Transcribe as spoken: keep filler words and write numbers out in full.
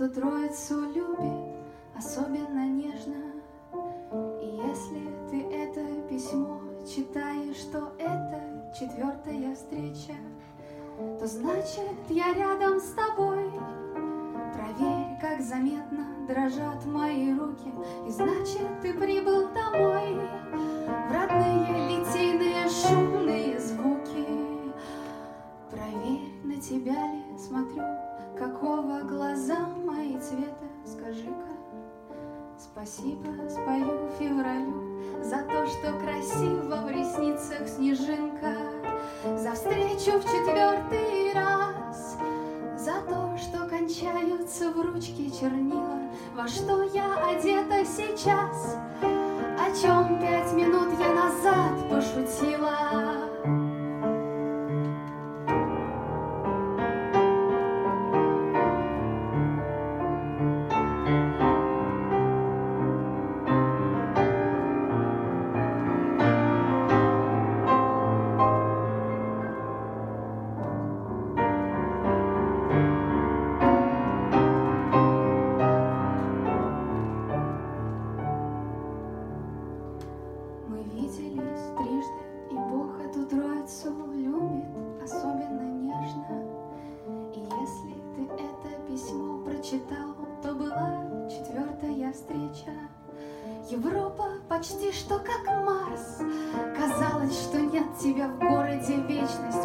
эту троицу любит особенно нежно. И если ты это письмо читаешь, что это четвертая встреча, то значит я рядом с тобой. Проверь, как заметно дрожат мои руки, и значит ты прибыл домой. В родные литейные шумные звуки. Проверь, на тебя ли смотрю, какого глаза мои цвета. Скажи-ка, спасибо спою февралю за то, что красиво в ресницах снежинка, за встречу в четвертый раз, за то, что кончаются в ручке чернила, во что я одета сейчас, о чем пять минут я назад пошутила. Мы виделись трижды, и Бог эту троицу любит особенно нежно. И если ты это письмо прочитал, то была четвертая встреча. Европа почти что как Марс. Казалось, что нет тебя в городе вечности.